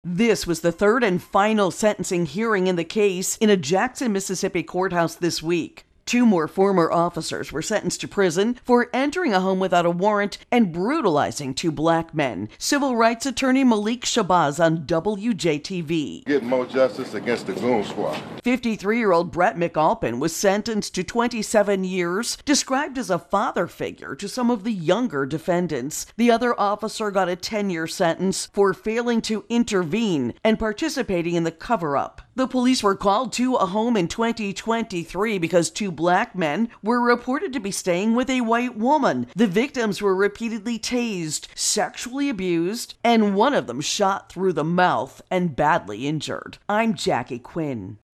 This was the third and final sentencing hearing in the case in a Jackson, Mississippi courthouse this week. Two more former officers were sentenced to prison for entering a home without a warrant and brutalizing two black men. Civil rights attorney Malik Shabazz on WJTV. Get more justice against the goon squad. 53-year-old Brett McAlpin was sentenced to 27 years, described as a father figure to some of the younger defendants. The other officer got a 10-year sentence for failing to intervene and participating in the cover-up. The police were called to a home in 2023 because two black men were reported to be staying with a white woman. The victims were repeatedly tased, sexually abused, and one of them shot through the mouth and badly injured. I'm Jackie Quinn.